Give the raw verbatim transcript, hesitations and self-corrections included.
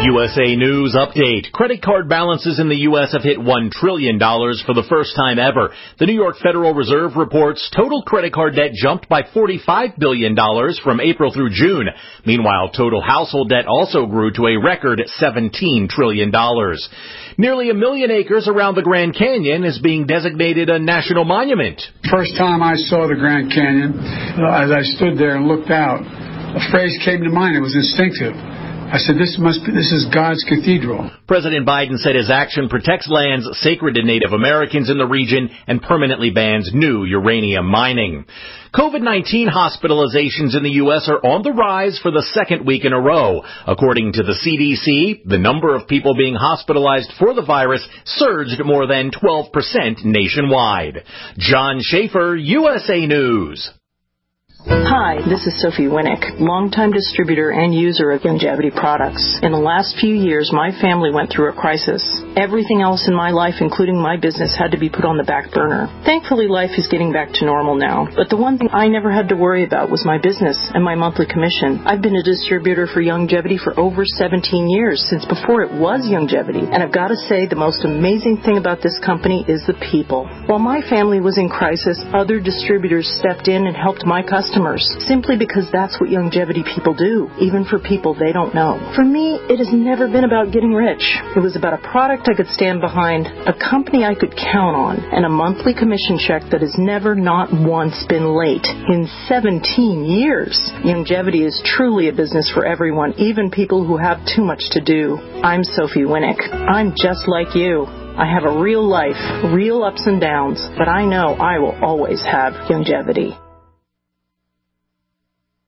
U S A News Update. Credit card balances in the U S have hit one trillion dollars for the first time ever. The New York Federal Reserve reports total credit card debt jumped by forty-five billion dollars from April through June. Meanwhile, total household debt also grew to a record seventeen trillion dollars. Nearly a million acres around the Grand Canyon is being designated a national monument. First time I saw the Grand Canyon, as I stood there and looked out, a phrase came to mind. It was instinctive. I said, this must be, this is God's cathedral. President Biden said his action protects lands sacred to Native Americans in the region and permanently bans new uranium mining. COVID nineteen hospitalizations in the U S are on the rise for the second week in a row. According to the C D C, the number of people being hospitalized for the virus surged more than twelve percent nationwide. John Schaefer, U S A News. Hi, this is Sophie Winnick, longtime distributor and user of Youngevity products. In the last few years, my family went through a crisis. Everything else in my life, including my business, had to be put on the back burner. Thankfully, life is getting back to normal now, but the one thing I never had to worry about was my business and my monthly commission. I've been a distributor for Youngevity for over seventeen years, since before it was Youngevity, and I've got to say the most amazing thing about this company is the people. While my family was in crisis, other distributors stepped in and helped my customers. Simply because that's what Youngevity people do, even for people they don't know. For me, it has never been about getting rich. It was about a product I could stand behind, a company I could count on, and a monthly commission check that has never not once been late in seventeen years. Youngevity is truly a business for everyone, even people who have too much to do. I'm Sophie Winnick. I'm just like you. I have a real life, real ups and downs, but I know I will always have Youngevity.